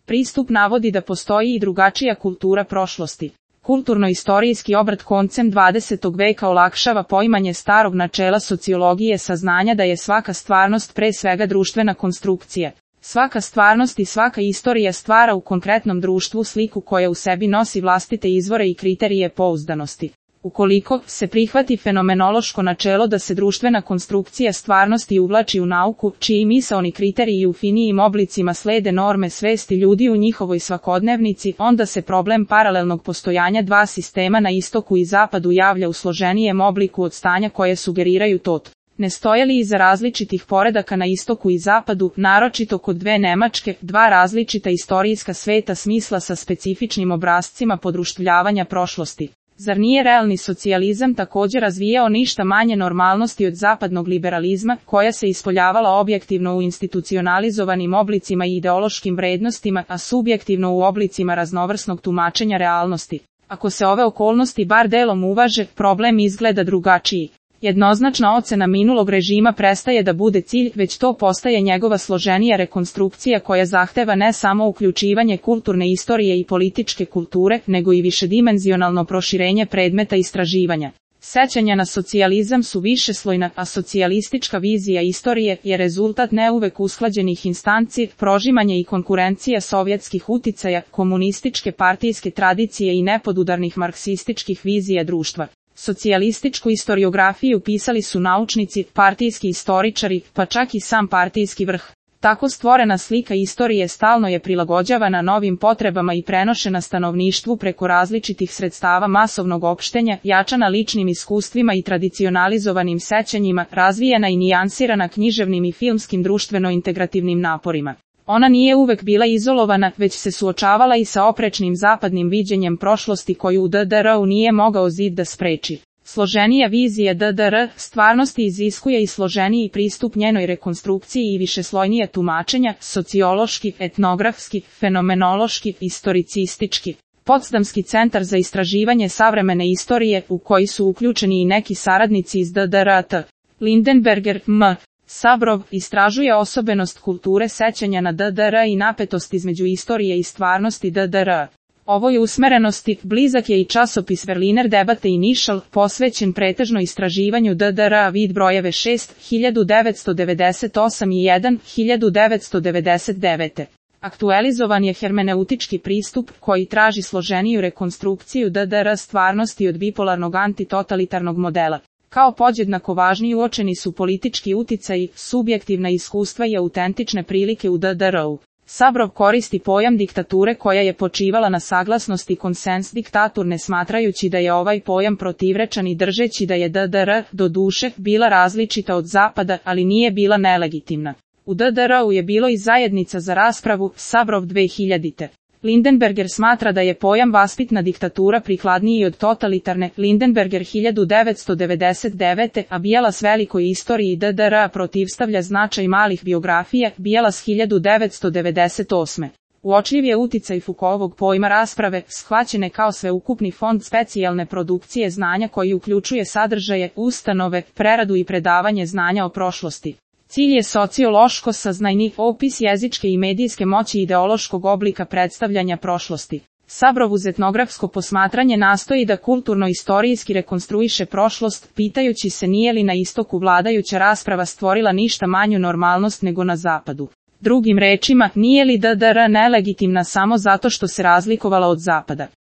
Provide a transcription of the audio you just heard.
pristup navodi da postoji i drugačija kultura prošlosti. Kulturno-istorijski obrt koncem 20. veka olakšava poimanje starog načela sociologije saznanja da je svaka stvarnost pre svega društvena konstrukcija. Svaka stvarnost i svaka istorija stvara u konkretnom društvu sliku koja u sebi nosi vlastite izvore i kriterije pouzdanosti. Ukoliko se prihvati fenomenološko načelo da se društvena konstrukcija stvarnosti uvlači u nauku, čiji misaoni kriteriji u finijim oblicima slede norme svesti ljudi u njihovoj svakodnevnici, onda se problem paralelnog postojanja dva sistema na istoku i zapadu javlja u složenijem obliku od stanja koje sugeriraju tot. Ne stoje li iza različitih poredaka na istoku i zapadu, naročito kod dve Nemačke, dva različita istorijska sveta smisla sa specifičnim obrascima podruštvljavanja prošlosti? Zar nije realni socijalizam također razvijao ništa manje normalnosti od zapadnog liberalizma, koja se ispoljavala objektivno u institucionalizovanim oblicima i ideološkim vrednostima, a subjektivno u oblicima raznovrsnog tumačenja realnosti? Ako se ove okolnosti bar delom uvaže, problem izgleda drugačiji. Jednoznačna ocena minulog režima prestaje da bude cilj, već to postaje njegova složenija rekonstrukcija koja zahteva ne samo uključivanje kulturne istorije i političke kulture, nego i višedimenzionalno proširenje predmeta istraživanja. Sećanja na socijalizam su višeslojna, a socijalistička vizija istorije je rezultat ne uvek usklađenih instanci, prožimanja i konkurencija sovjetskih uticaja, komunističke partijske tradicije i nepodudarnih marksističkih vizija društva. Socijalističku istoriografiju pisali su naučnici, partijski istoričari, pa čak i sam partijski vrh. Tako stvorena slika istorije stalno je prilagođavana novim potrebama i prenošena stanovništvu preko različitih sredstava masovnog opštenja, jačana ličnim iskustvima i tradicionalizovanim sećanjima, razvijena i nijansirana književnim i filmskim društveno-integrativnim naporima. Ona nije uvek bila izolovana, već se suočavala i sa oprečnim zapadnim viđenjem prošlosti koju u DDR-u nije mogao zid da spreči. Složenija vizija DDR stvarnosti iziskuje i složeniji pristup njenoj rekonstrukciji i višeslojnije tumačenja, sociološki, etnografski, fenomenološki, istoricistički. Potsdamski centar za istraživanje savremene istorije, u koji su uključeni i neki saradnici iz DDR-a. Lindenberger, M. Sabrov, istražuje osobenost kulture sećanja na DDR i napetost između istorije i stvarnosti DDR. Ovoj usmerenosti blizak je i časopis Berliner Debatte Initial, posvećen pretežno istraživanju DDR, vid brojeve 6, 1998 i 1, 1999. Aktualizovan je hermeneutički pristup, koji traži složeniju rekonstrukciju DDR stvarnosti od bipolarnog antitotalitarnog modela. Kao podjednako važni uočeni su politički uticaji, subjektivna iskustva i autentične prilike u DDR-u. Sabrov koristi pojam diktature koja je počivala na saglasnosti konsens diktaturne smatrajući da je ovaj pojam protivrečan i držeći da je DDR, doduše, bila različita od zapada, ali nije bila nelegitimna. U DDR-u je bilo i zajednica za raspravu, Sabrov 2000. Lindenberger smatra da je pojam vaspitna diktatura prikladniji od totalitarne, Lindenberger 1999. a Bielas velikoj istoriji DDR protivstavlja značaj malih biografija, Bielas 1998. Uočljiv je uticaj Foucaultovog pojma rasprave, shvaćene kao sveukupni fond specijalne produkcije znanja koji uključuje sadržaje, ustanove, preradu i predavanje znanja o prošlosti. Cilj je sociološko saznajni opis jezičke i medijske moći ideološkog oblika predstavljanja prošlosti. Sabrov uz etnografsko posmatranje nastoji da kulturno-istorijski rekonstruiše prošlost, pitajući se nije li na istoku vladajuća rasprava stvorila ništa manju normalnost nego na zapadu. Drugim rečima, nije li DDR nelegitimna samo zato što se razlikovala od zapada.